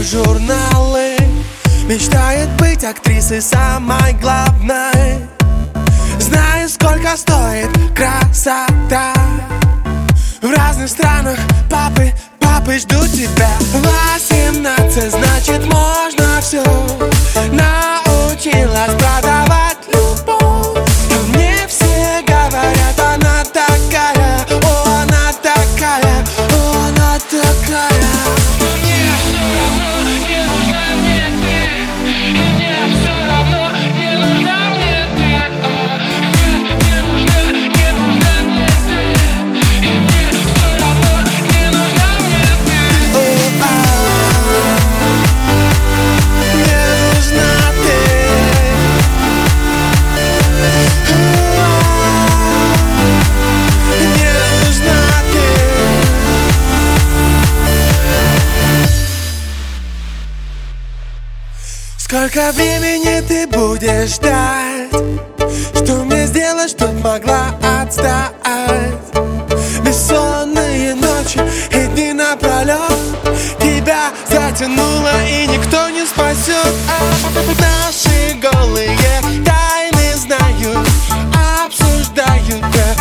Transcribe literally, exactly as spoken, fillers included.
журналы. Мечтает быть актрисой самой главной. Знаю, сколько стоит красота. В разных странах папы, папы ждут тебя. Восемнадцать, значит можно все. Научилась продавать любовь. Мне все говорят, она такая, о, она такая, о, она такая. Сколько времени ты будешь ждать? Что мне сделать, чтоб могла отстать? Бессонные ночи и дни напролет. Тебя затянуло и никто не спасет. Наши голые тайны знают, обсуждают.